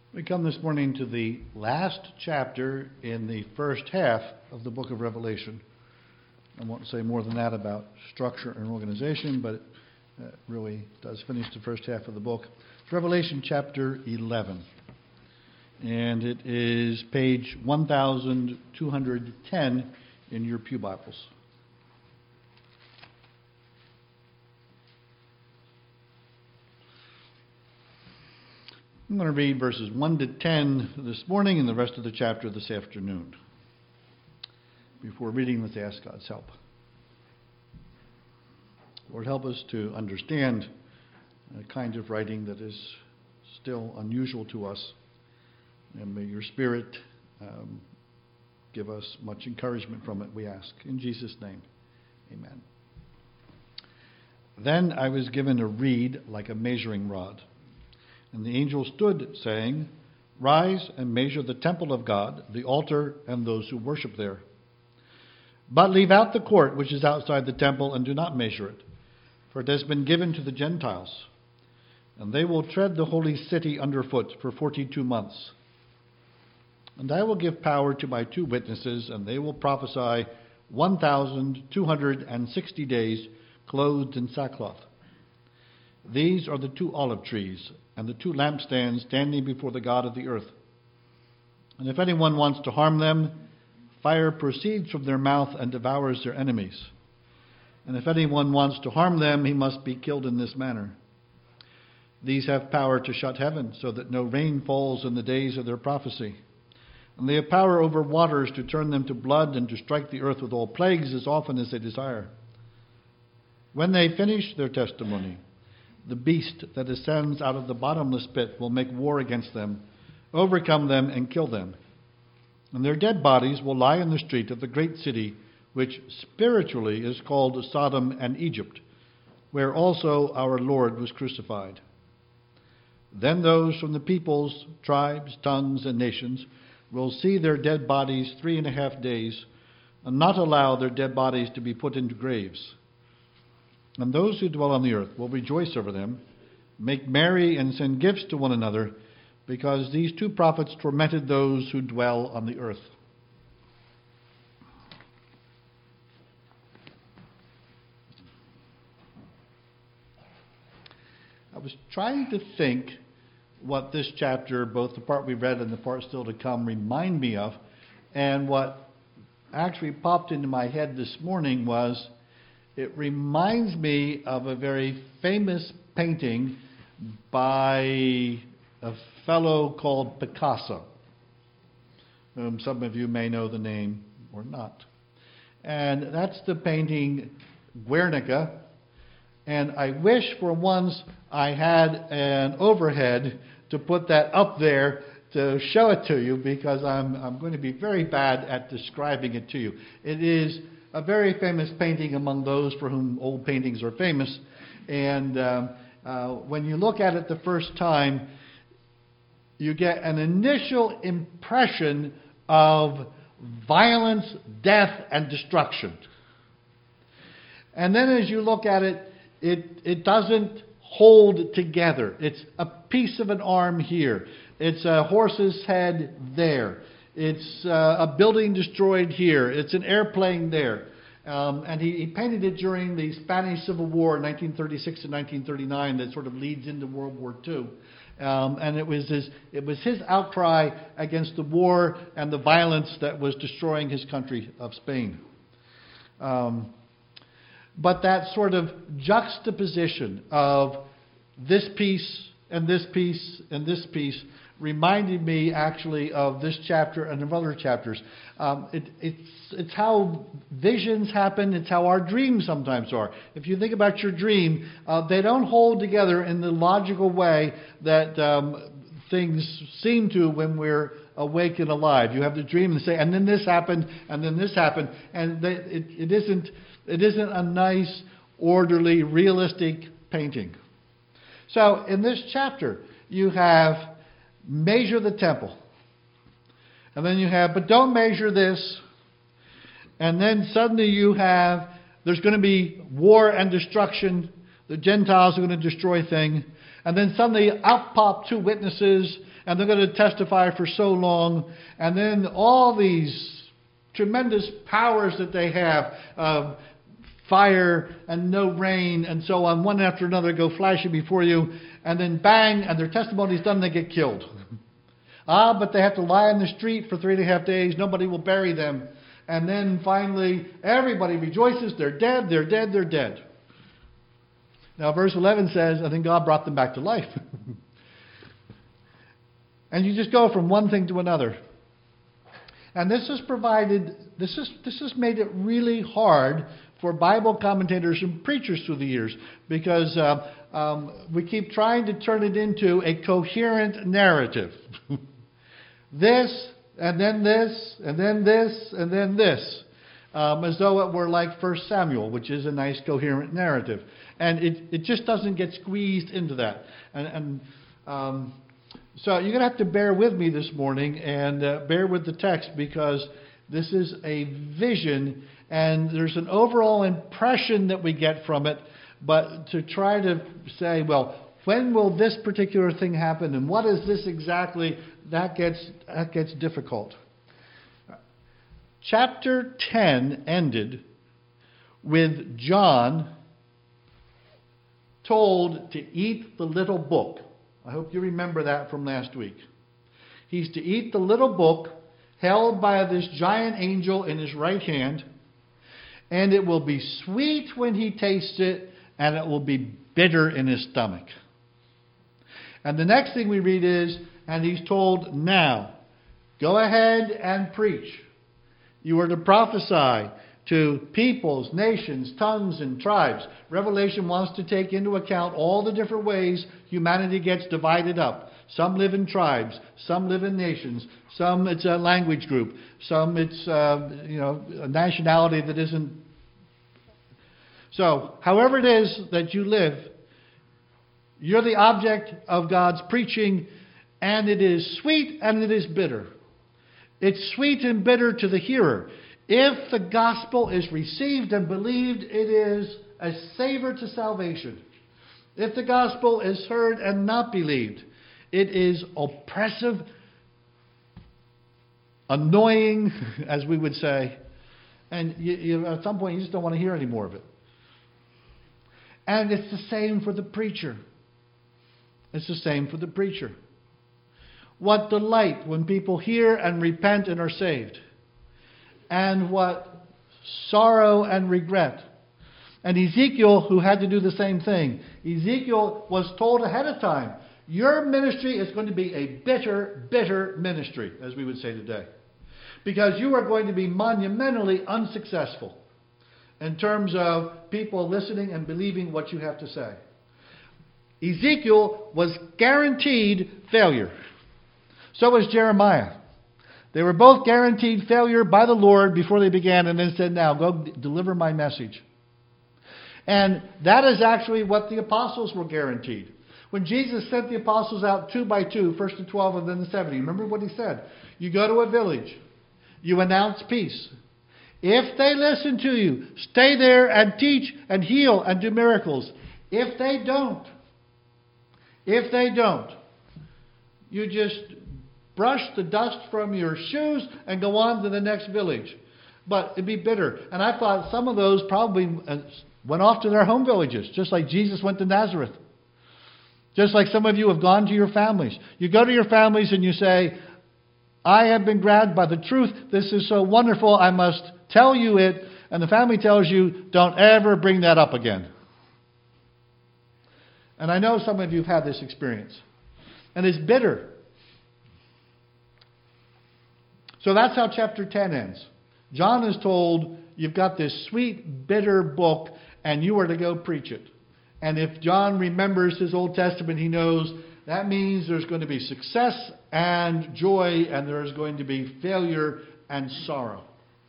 We come this morning to the last chapter in the first half of the book of Revelation. I won't say more than that about structure and organization, but it really does finish the first half of the book. It's Revelation chapter 11, and it is page 1210 in your pew Bibles. I'm going to read verses 1 to 10 this morning and the rest of the chapter this afternoon. Before reading, let's ask God's help. Lord, help us to understand a kind of writing that is still unusual to us. And may your Spirit give us much encouragement from it, we ask. In Jesus' name, amen. Then I was given a reed like a measuring rod. And the angel stood, saying, "Rise and measure the temple of God, the altar, and those who worship there. But leave out the court which is outside the temple, and do not measure it, for it has been given to the Gentiles. And they will tread the holy city underfoot for 42 months. And I will give power to my 2 witnesses, and they will prophesy 1,260 days, clothed in sackcloth. These are the 2 olive trees and the 2 lampstands standing before the God of the earth. And if anyone wants to harm them, fire proceeds from their mouth and devours their enemies. And if anyone wants to harm them, he must be killed in this manner. These have power to shut heaven, so that no rain falls in the days of their prophecy. And they have power over waters to turn them to blood, and to strike the earth with all plagues as often as they desire. When they finish their testimony, the beast that ascends out of the bottomless pit will make war against them, overcome them, and kill them. And their dead bodies will lie in the street of the great city, which spiritually is called Sodom and Egypt, where also our Lord was crucified. Then those from the peoples, tribes, tongues, and nations will see their dead bodies 3.5 days, and not allow their dead bodies to be put into graves. And those who dwell on the earth will rejoice over them, make merry and send gifts to one another, because these 2 prophets tormented those who dwell on the earth." I was trying to think what this chapter, both the part we read and the part still to come, remind me of. And what actually popped into my head this morning was, it reminds me of a very famous painting by a fellow called Picasso, whom some of you may know the name or not. And that's the painting Guernica. And I wish for once I had an overhead to put that up there to show it to you, because I'm going to be very bad at describing it to you. It is a very famous painting among those for whom old paintings are famous. And when you look at it the first time, you get an initial impression of violence, death, and destruction. And then as you look at it, it doesn't hold together. It's a piece of an arm here. It's a horse's head there. It's a building destroyed here. It's an airplane there. And he painted it during the Spanish Civil War, 1936 to 1939, that sort of leads into World War II. And it was his outcry against the war and the violence that was destroying his country of Spain. But that sort of juxtaposition of this piece and this piece and this piece reminded me actually of this chapter and of other chapters. It's how visions happen. It's how our dreams sometimes are. If you think about your dream, they don't hold together in the logical way that things seem to when we're awake and alive. You have the dream and say, and then this happened, and then this happened, and it isn't a nice, orderly, realistic painting. So in this chapter, you have measure the temple. And then you have, but don't measure this. And then suddenly you have, there's going to be war and destruction. The Gentiles are going to destroy things. And then suddenly out pop 2 witnesses, and they're going to testify for so long, and then all these tremendous powers that they have, fire and no rain and so on, one after another go flashing before you, and then bang, and their testimony's done, they get killed. But they have to lie on the street for 3.5 days, nobody will bury them. And then finally, everybody rejoices, they're dead, they're dead, they're dead. Now verse 11 says, I think God brought them back to life. And you just go from one thing to another. And this has made it really hard for Bible commentators and preachers through the years, because we keep trying to turn it into a coherent narrative. This, and then this, and then this, and then this. As though it were like 1 Samuel, which is a nice coherent narrative. And it just doesn't get squeezed into that. So you're going to have to bear with me this morning and bear with the text, because this is a vision and there's an overall impression that we get from it. But to try to say, well, when will this particular thing happen and what is this exactly, that gets difficult. Chapter 10 ended with John told to eat the little book. I hope you remember that from last week. He's to eat the little book held by this giant angel in his right hand, and it will be sweet when he tastes it, and it will be bitter in his stomach. And the next thing we read is, and he's told, now, go ahead and preach. You are to prophesy to peoples, nations, tongues, and tribes. Revelation wants to take into account all the different ways humanity gets divided up. Some live in tribes, some live in nations, some it's a language group, some it's a nationality that isn't. So, however it is that you live, you're the object of God's preaching, and it is sweet and it is bitter. It's sweet and bitter to the hearer. If the gospel is received and believed, it is a savor to salvation. If the gospel is heard and not believed, it is oppressive, annoying, as we would say, and at some point you just don't want to hear any more of it. And it's the same for the preacher. It's the same for the preacher. What delight when people hear and repent and are saved. And what sorrow and regret. And Ezekiel, who had to do the same thing. Ezekiel was told ahead of time, your ministry is going to be a bitter, bitter ministry, as we would say today. Because you are going to be monumentally unsuccessful in terms of people listening and believing what you have to say. Ezekiel was guaranteed failure. So was Jeremiah. They were both guaranteed failure by the Lord before they began, and then said, now go deliver my message. And that is actually what the apostles were guaranteed. When Jesus sent the apostles out 2 by 2, first the 12 and then the 70, remember what he said? You go to a village. You announce peace. If they listen to you, stay there and teach and heal and do miracles. If they don't, you just brush the dust from your shoes and go on to the next village. But it'd be bitter. And I thought some of those probably went off to their home villages, just like Jesus went to Nazareth. Just like some of you have gone to your families. You go to your families and you say, I have been grabbed by the truth. This is so wonderful. I must tell you it. And the family tells you, don't ever bring that up again. And I know some of you have had this experience. And it's bitter. So that's how chapter 10 ends. John is told, you've got this sweet, bitter book, and you are to go preach it. And if John remembers his Old Testament, he knows that means there's going to be success and joy, and there's going to be failure and sorrow.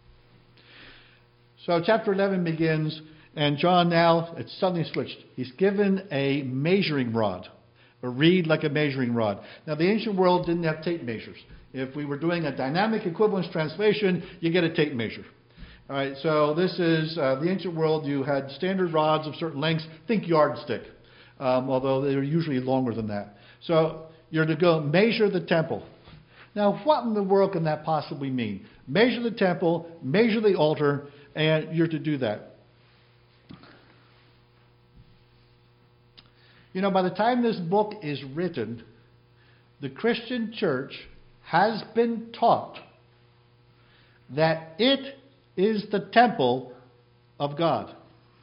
So chapter 11 begins, and John now, it's suddenly switched. He's given a measuring rod, a reed like a measuring rod. Now the ancient world didn't have tape measures. If we were doing a dynamic equivalence translation, you get a tape measure. All right, so this is the ancient world. You had standard rods of certain lengths. Think yardstick, although they were usually longer than that. So you're to go measure the temple. Now, what in the world can that possibly mean? Measure the temple, measure the altar, and you're to do that. You know, by the time this book is written, the Christian church has been taught that it is the temple of God.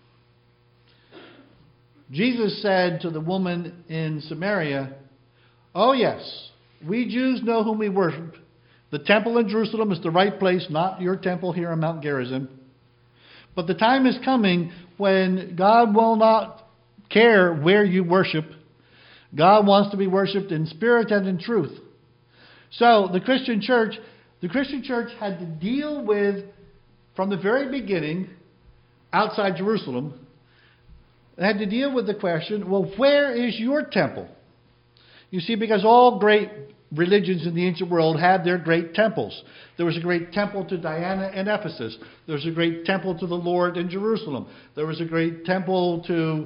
Jesus said to the woman in Samaria, "Oh yes, we Jews know whom we worship. The temple in Jerusalem is the right place, not your temple here on Mount Gerizim. But the time is coming when God will not care where you worship. God wants to be worshipped in spirit and in truth." So the Christian church had to deal with, from the very beginning, outside Jerusalem, they had to deal with the question, well, where is your temple? You see, because all great religions in the ancient world had their great temples. There was a great temple to Diana in Ephesus. There was a great temple to the Lord in Jerusalem. There was a great temple to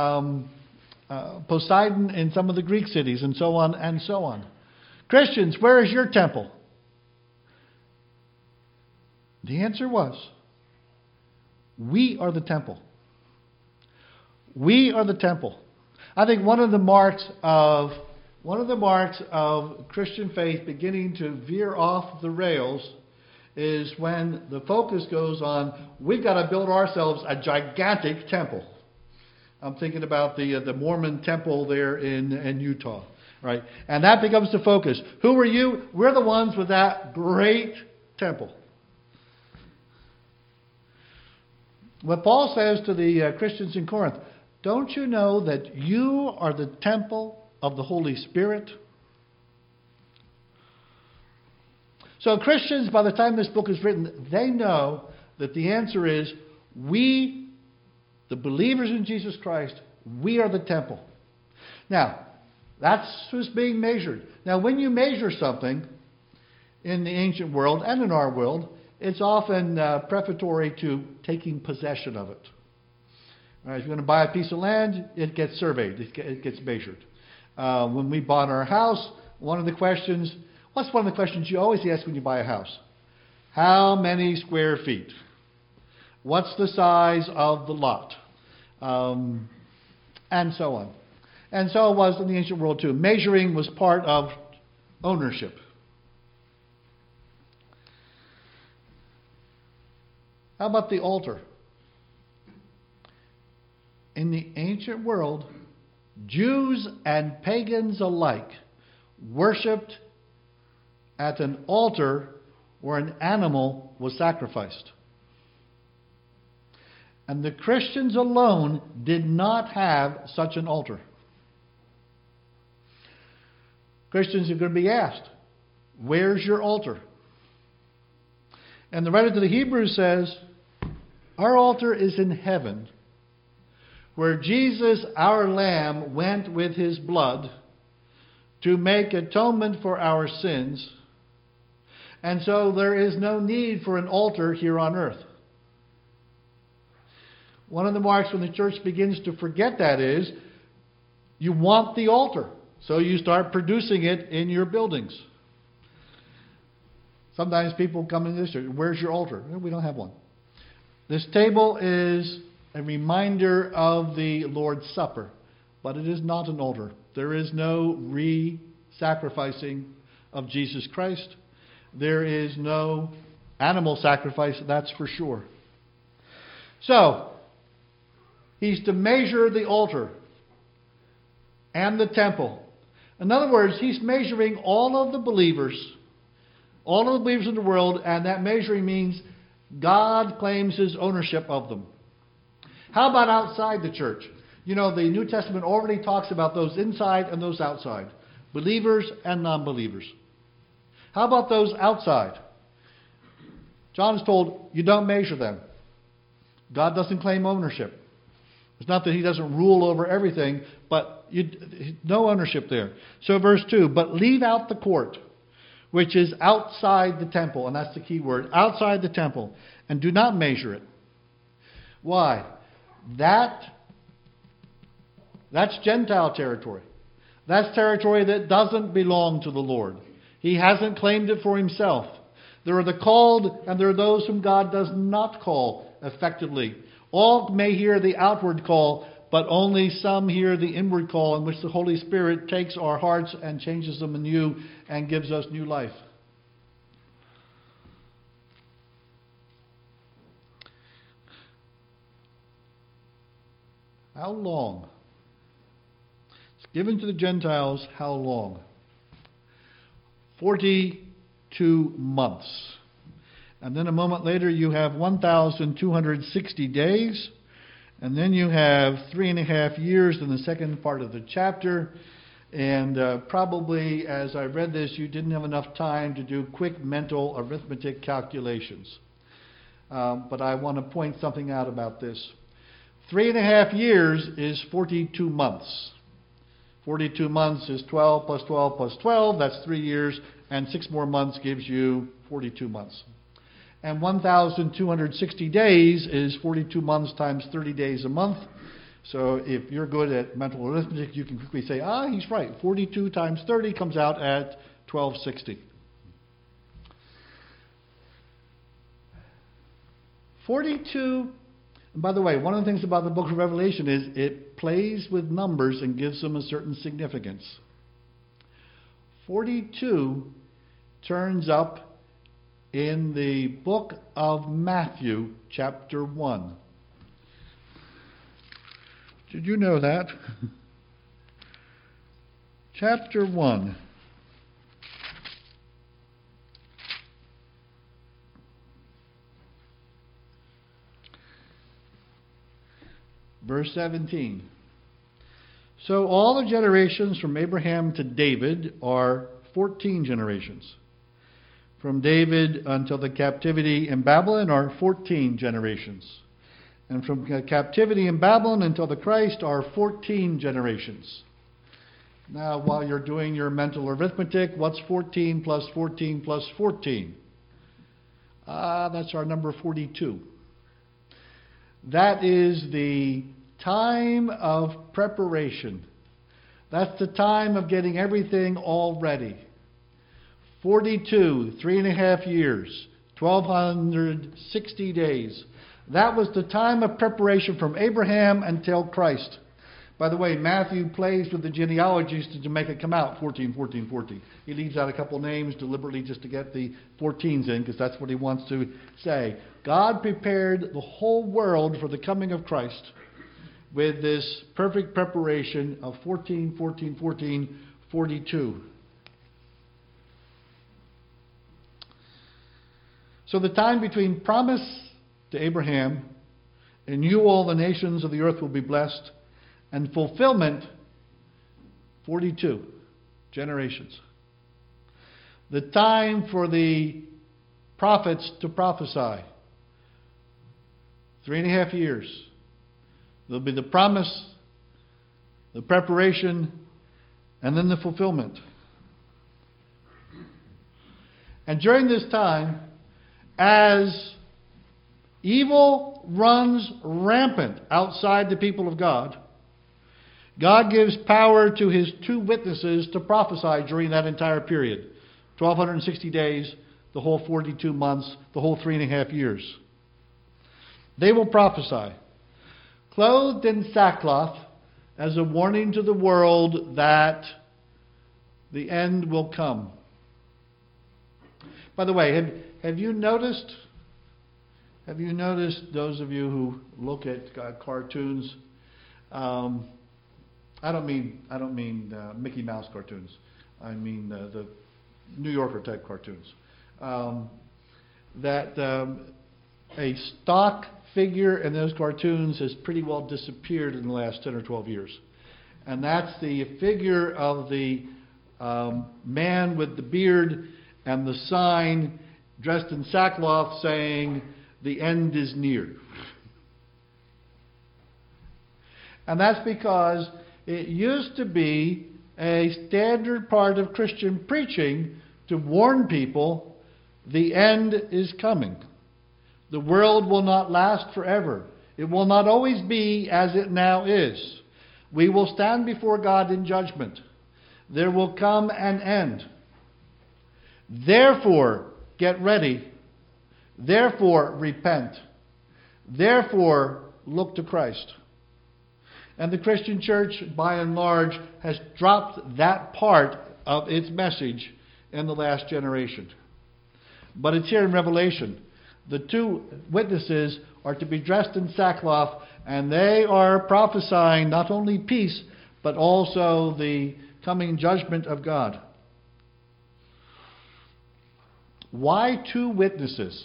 Poseidon in some of the Greek cities, and so on and so on. Christians, where is your temple? The answer was, we are the temple. We are the temple. I think one of the marks of Christian faith beginning to veer off the rails is when the focus goes on, we've got to build ourselves a gigantic temple. I'm thinking about the Mormon temple there in Utah, right? And that becomes the focus. Who are you? We're the ones with that great temple. What Paul says to the Christians in Corinth, don't you know that you are the temple of the Holy Spirit? So Christians, by the time this book is written, they know that the answer is we, the believers in Jesus Christ, we are the temple. Now, that's who's being measured. Now, when you measure something in the ancient world and in our world, it's often prefatory to taking possession of it. All right, if you're going to buy a piece of land, it gets surveyed, it gets measured. When we bought our house, what's one of the questions you always ask when you buy a house? How many square feet? What's the size of the lot? And so on. And so it was in the ancient world too. Measuring was part of ownership. How about the altar? In the ancient world, Jews and pagans alike worshipped at an altar where an animal was sacrificed. And the Christians alone did not have such an altar. Christians are going to be asked, where's your altar? And the writer to the Hebrews says, our altar is in heaven, where Jesus, our Lamb, went with his blood to make atonement for our sins. And so there is no need for an altar here on earth. One of the marks when the church begins to forget that is, you want the altar. So you start producing it in your buildings. Sometimes people come into this church, where's your altar? No, we don't have one. This table is a reminder of the Lord's Supper, but it is not an altar. There is no re-sacrificing of Jesus Christ. There is no animal sacrifice, that's for sure. So, he's to measure the altar and the temple. In other words, he's measuring all of the believers in the world, and that measuring means God claims his ownership of them. How about outside the church? You know, the New Testament already talks about those inside and those outside. Believers and non-believers. How about those outside? John is told, you don't measure them. God doesn't claim ownership. It's not that he doesn't rule over everything, but no ownership there. So verse 2, but leave out the court, which is outside the temple, and that's the key word, outside the temple, and do not measure it. Why? That's Gentile territory. That's territory that doesn't belong to the Lord. He hasn't claimed it for himself. There are the called, and there are those whom God does not call effectively. All may hear the outward call, but only some hear the inward call, in which the Holy Spirit takes our hearts and changes them anew and gives us new life. How long? It's given to the Gentiles how long? 42 months. And then a moment later you have 1,260 days. And then you have 3.5 years in the second part of the chapter. And probably as I read this, you didn't have enough time to do quick mental arithmetic calculations. But I want to point something out about this. 3.5 years is 42 months. 42 months is 12 plus 12 plus 12. That's 3 years. And 6 more months gives you 42 months. And 1,260 days is 42 months times 30 days a month. So if you're good at mental arithmetic, you can quickly say, he's right. 42 times 30 comes out at 1,260. 42, and by the way, one of the things about the book of Revelation is it plays with numbers and gives them a certain significance. 42 turns up in the book of Matthew, chapter 1. Did you know that? Chapter 1. Verse 17. So all the generations from Abraham to David are 14 generations. From David until the captivity in Babylon are 14 generations. And from captivity in Babylon until the Christ are 14 generations. Now, while you're doing your mental arithmetic, what's 14 plus 14 plus 14? That's our number 42. That is the time of preparation. That's the time of getting everything all ready. 42, 3.5 years, 1,260 days. That was the time of preparation from Abraham until Christ. By the way, Matthew plays with the genealogies to make it come out 14, 14, 14. He leaves out a couple names deliberately just to get the 14s in, because that's what he wants to say. God prepared the whole world for the coming of Christ with this perfect preparation of 14, 14, 14, 42. So the time between promise to Abraham, in you all the nations of the earth will be blessed, and fulfillment, 42 generations. The time for the prophets to prophesy, 3.5 years. There'll be the promise, the preparation, and then the fulfillment. And during this time, as evil runs rampant outside the people of God, God gives power to His 2 witnesses to prophesy during that entire period. 1,260 days, the whole 42 months, the whole 3.5 years. They will prophesy, clothed in sackcloth, as a warning to the world that the end will come. By the way, have you noticed, those of you who look at cartoons, I don't mean Mickey Mouse cartoons. I mean the New Yorker type cartoons. A stock figure in those cartoons has pretty well disappeared in the last 10 or 12 years. And that's the figure of the man with the beard and the sign dressed in sackcloth saying, "The end is near." And that's because it used to be a standard part of Christian preaching to warn people the end is coming. The world will not last forever. It will not always be as it now is. We will stand before God in judgment. there will come an end. Therefore, get ready. Therefore, repent. Therefore, look to Christ. And the Christian church, by and large, has dropped that part of its message in the last generation. But it's here in Revelation. The two witnesses are to be dressed in sackcloth, and they are prophesying not only peace, but also the coming judgment of God. Why two witnesses?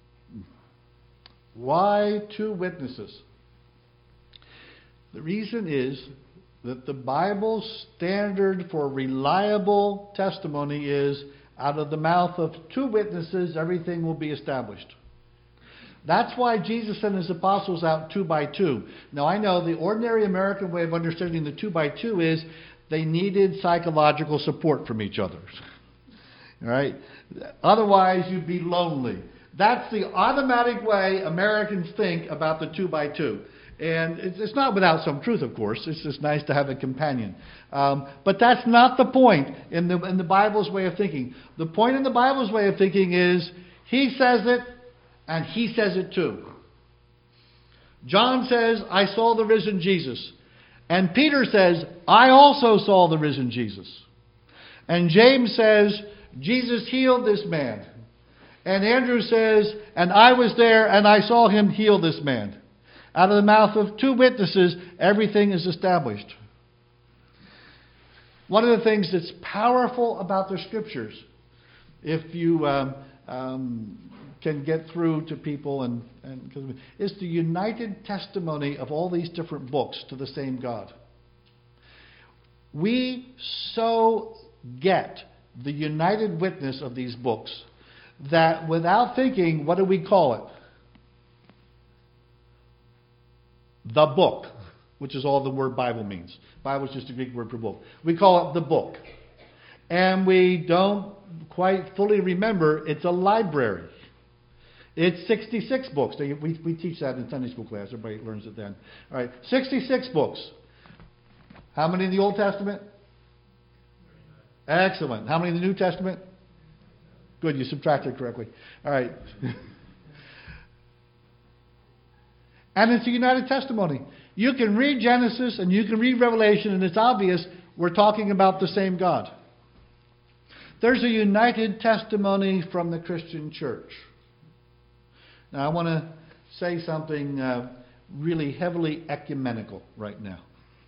Why two witnesses? The reason is that the Bible's standard for reliable testimony is out of the mouth of two witnesses, everything will be established. That's why Jesus sent his apostles out 2 by 2. Now I know the ordinary American way of understanding the 2 by 2 is they needed psychological support from each other. All right? Otherwise you'd be lonely. That's the automatic way Americans think about the 2 by 2. And it's not without some truth, of course. It's just nice to have a companion. But that's not the point in the Bible's way of thinking. The point in the Bible's way of thinking is he says it and he says it too. John says, I saw the risen Jesus. And Peter says, I also saw the risen Jesus. And James says, Jesus healed this man. And Andrew says, and I was there and I saw him heal this man. Out of the mouth of two witnesses, everything is established. One of the things that's powerful about the Scriptures, if you can get through to people, is the united testimony of all these different books to the same God. We so get the united witness of these books that without thinking, what do we call it? The book, which is all the word Bible means. Bible is just a Greek word for book. We call it the book. And we don't quite fully remember it's a library. It's 66 books. We teach that in Sunday school class. Everybody learns it then. All right, 66 books. How many in the Old Testament? Excellent. How many in the New Testament? Good, you subtracted correctly. All right. And it's a united testimony. You can read Genesis and you can read Revelation, and it's obvious we're talking about the same God. There's a united testimony from the Christian church. Now I want to say something really heavily ecumenical right now.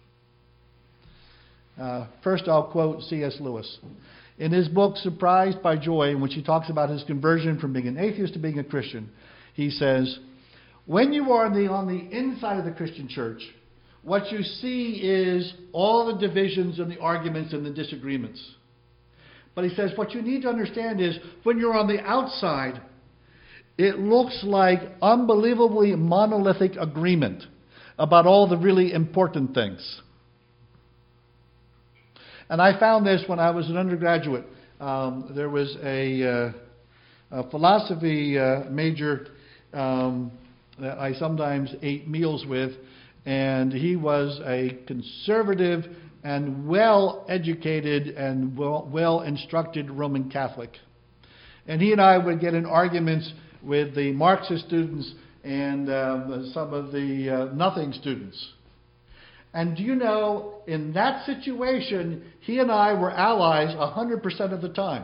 First I'll quote C.S. Lewis. In his book, Surprised by Joy, in which he talks about his conversion from being an atheist to being a Christian, he says, when you are on the inside of the Christian church, what you see is all the divisions and the arguments and the disagreements. But he says what you need to understand is when you're on the outside, it looks like unbelievably monolithic agreement about all the really important things. And I found this when I was an undergraduate. There was a philosophy major that I sometimes ate meals with, and he was a conservative and well-educated and well-instructed Roman Catholic. And he and I would get in arguments with the Marxist students and some of the nothing students. And do you know, in that situation, he and I were allies 100% of the time.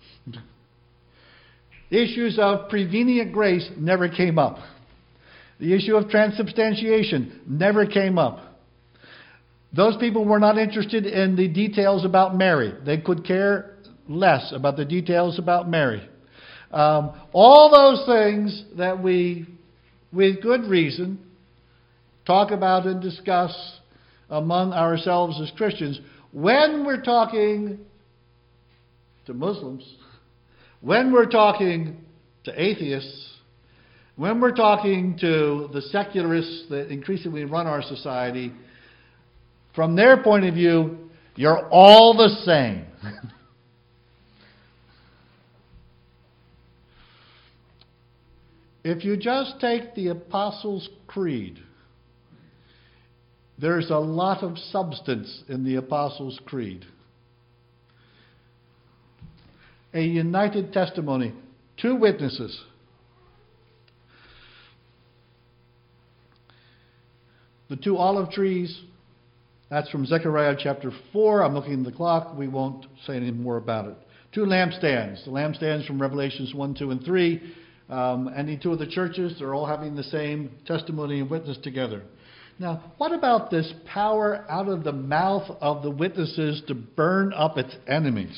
The issues of prevenient grace never came up. The issue of transubstantiation never came up. Those people were not interested in the details about Mary. They could care less about the details about Mary. All those things that we, with good reason, talk about and discuss among ourselves as Christians, when we're talking to Muslims, when we're talking to atheists, when we're talking to the secularists that increasingly run our society, from their point of view, you're all the same. If you just take the Apostles' Creed, there's a lot of substance in the Apostles' Creed. A united testimony. 2 witnesses. The 2 olive trees, that's from Zechariah chapter 4. I'm looking at the clock. We won't say any more about it. 2 lampstands. The lampstands from Revelations 1, 2, and 3. Any 2 of the churches, they're all having the same testimony and witness together. Now, what about this power out of the mouth of the witnesses to burn up its enemies?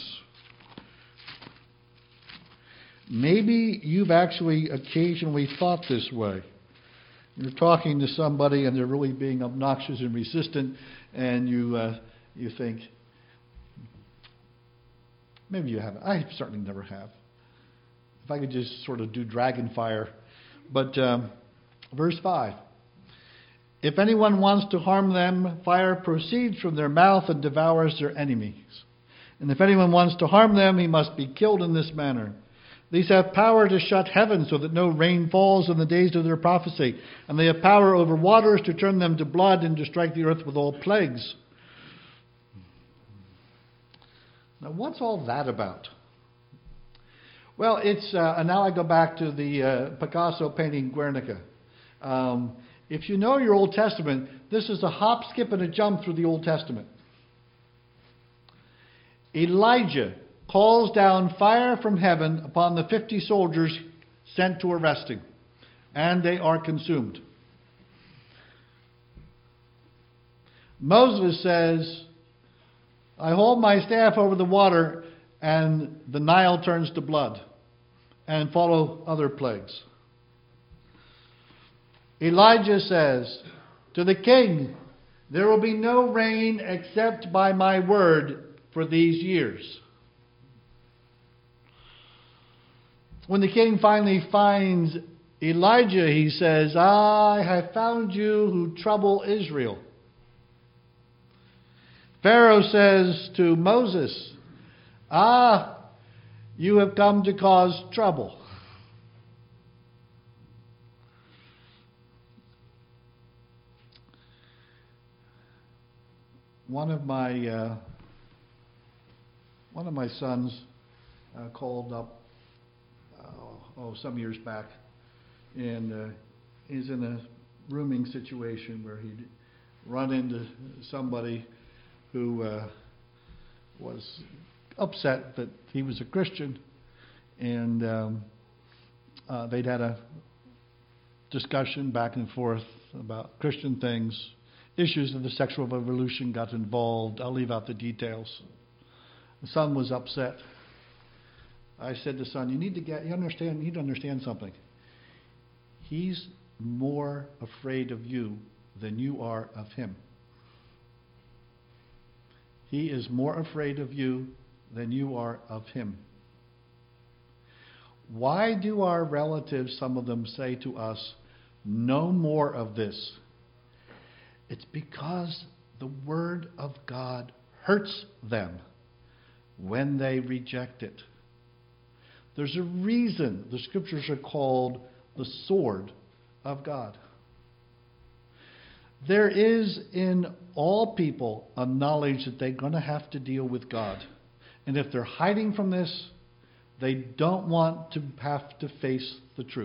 Maybe you've actually occasionally thought this way. You're talking to somebody and they're really being obnoxious and resistant, and you think, maybe you haven't. I certainly never have. If I could just sort of do dragon fire. But verse 5. If anyone wants to harm them, fire proceeds from their mouth and devours their enemies. And if anyone wants to harm them, he must be killed in this manner. These have power to shut heaven so that no rain falls in the days of their prophecy. And they have power over waters to turn them to blood and to strike the earth with all plagues. Now, what's all that about? Well, it's and now I go back to the Picasso painting Guernica. If you know your Old Testament, this is a hop, skip, and a jump through the Old Testament. Elijah calls down fire from heaven upon the 50 soldiers sent to arrest him, and they are consumed. Moses says, I hold my staff over the water, and the Nile turns to blood, and follow other plagues. Elijah says to the king, there will be no rain except by my word for these years. When the king finally finds Elijah, he says, I have found you who trouble Israel. Pharaoh says to Moses, you have come to cause trouble. One of my sons called up some years back, and he's in a rooming situation where he'd run into somebody who was upset that he was a Christian, and they'd had a discussion back and forth about Christian things. Issues of the sexual revolution got involved. I'll leave out the details. The son was upset. I said to the son, you need to understand something. He's more afraid of you than you are of him. He is more afraid of you than you are of him. Why do our relatives, some of them, say to us, no more of this? It's because the Word of God hurts them when they reject it. There's a reason the Scriptures are called the sword of God. There is in all people a knowledge that they're going to have to deal with God. And if they're hiding from this, they don't want to have to face the truth.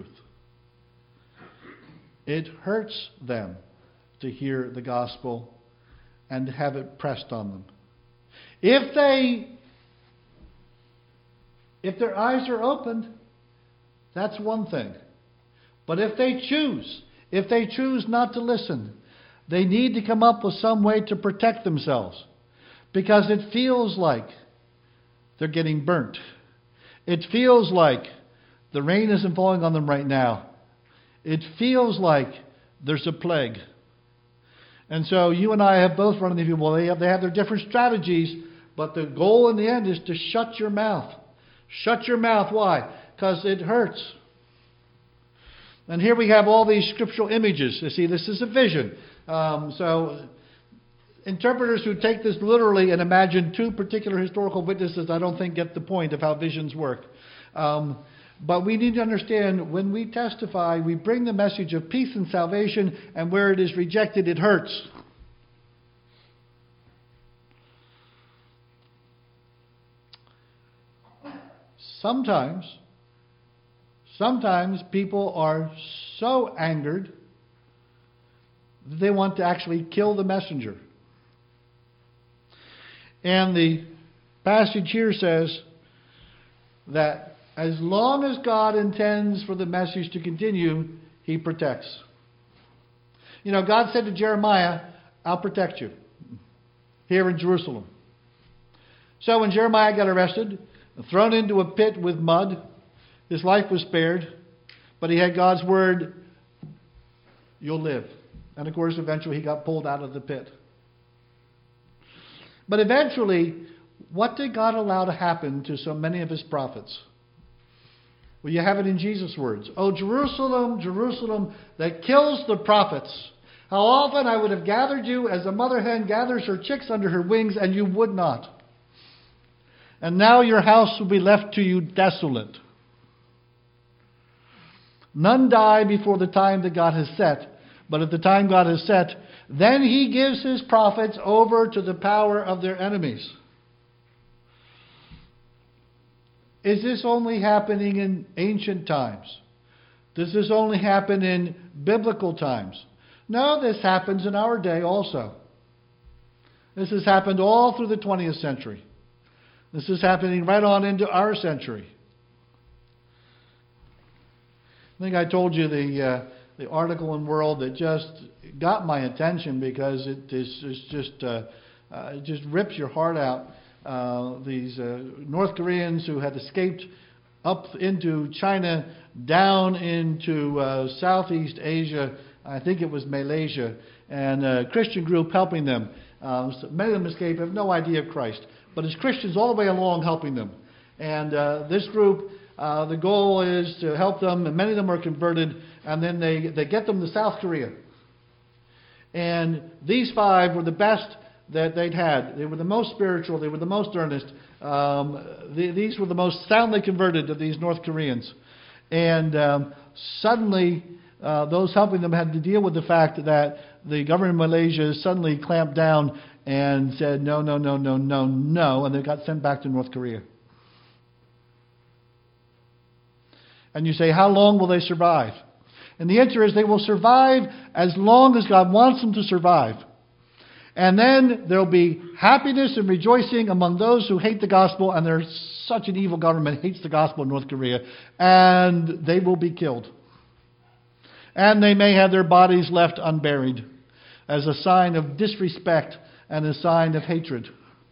It hurts them to hear the gospel and to have it pressed on them. If their eyes are opened, that's one thing. But if they choose not to listen, they need to come up with some way to protect themselves, because it feels like they're getting burnt. It feels like the rain isn't falling on them right now. It feels like there's a plague. And so you and I have both run into people. They have their different strategies, but the goal in the end is to shut your mouth. Shut your mouth. Why? Because it hurts. And here we have all these scriptural images. You see, this is a vision. So interpreters who take this literally and imagine 2 particular historical witnesses, I don't think get the point of how visions work. But we need to understand, when we testify, we bring the message of peace and salvation, and where it is rejected, it hurts. sometimes people are so angered that they want to actually kill the messenger. And the passage here says that as long as God intends for the message to continue, He protects. You know, God said to Jeremiah, I'll protect you here in Jerusalem. So when Jeremiah got arrested, thrown into a pit with mud, his life was spared, but he had God's word, you'll live. And of course, eventually he got pulled out of the pit. But eventually, what did God allow to happen to so many of His prophets? Well, you have it in Jesus' words. Oh, Jerusalem, Jerusalem, that kills the prophets. How often I would have gathered you as a mother hen gathers her chicks under her wings, and you would not. And now your house will be left to you desolate. None die before the time that God has set. But at the time God has set, then He gives His prophets over to the power of their enemies. Is this only happening in ancient times? Does this only happen in biblical times? No, this happens in our day also. This has happened all through the 20th century. This is happening right on into our century. I think I told you the article in World that just got my attention because it just rips your heart out. These North Koreans who had escaped up into China, down into Southeast Asia, I think it was Malaysia, and a Christian group helping them. So many of them escaped, have no idea of Christ, but it's Christians all the way along helping them. And this group, the goal is to help them, and many of them are converted, and then they get them to South Korea. And these 5 were the best that they'd had. They were the most spiritual, they were the most earnest. These were the most soundly converted of these North Koreans. And suddenly, those helping them had to deal with the fact that the government of Malaysia suddenly clamped down and said, no, and they got sent back to North Korea. And you say, how long will they survive? And the answer is they will survive as long as God wants them to survive. And then there will be happiness and rejoicing among those who hate the gospel, and there's such an evil government hates the gospel in North Korea, and they will be killed. And they may have their bodies left unburied as a sign of disrespect and a sign of hatred.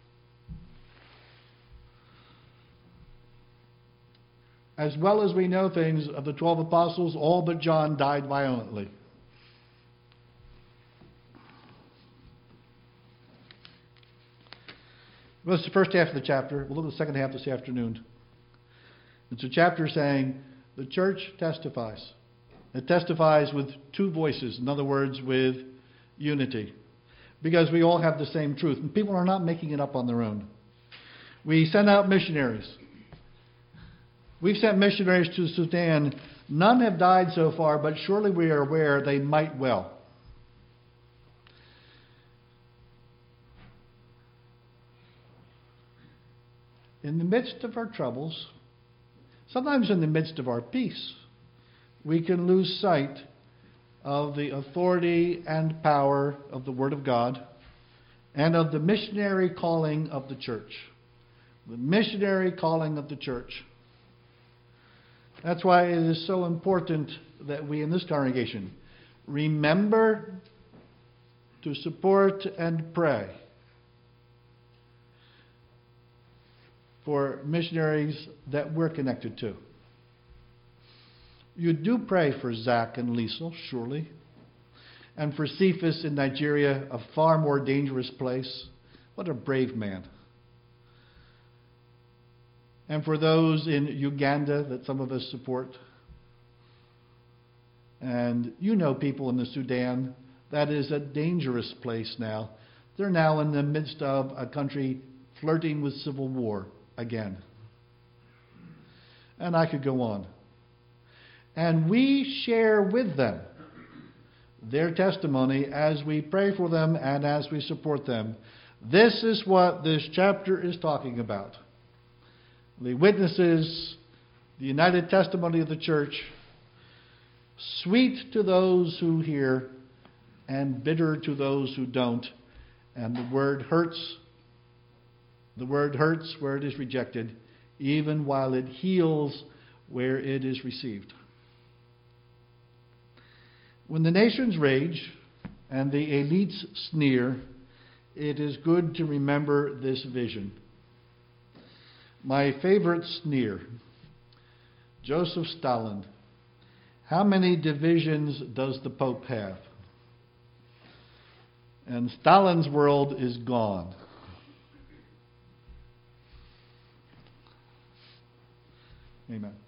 As well as we know things of the 12 apostles, all but John died violently. Well, that's the first half of the chapter. We'll look at the second half this afternoon. It's a chapter saying the church testifies. It testifies with 2 voices. In other words, with unity. Because we all have the same truth. And people are not making it up on their own. We send out missionaries. We've sent missionaries to Sudan. None have died so far, but surely we are aware they might well. In the midst of our troubles, sometimes in the midst of our peace, we can lose sight of the authority and power of the Word of God and of the missionary calling of the church. The missionary calling of the church. That's why it is so important that we in this congregation remember to support and pray for missionaries that we're connected to. You do pray for Zach and Liesel, surely. And for Cephas in Nigeria, a far more dangerous place. What a brave man. And for those in Uganda that some of us support. And you know people in the Sudan. That is a dangerous place now. They're now in the midst of a country flirting with civil war again. And I could go on. And we share with them their testimony as we pray for them and as we support them. This is what this chapter is talking about. The witnesses The united testimony of the church, sweet to those who hear and bitter to those who don't. And the word hurts. The word hurts where it is rejected, even while it heals where it is received. When the nations rage and the elites sneer, it is good to remember this vision. My favorite sneer, Joseph Stalin. How many divisions does the Pope have? And Stalin's world is gone. Amen.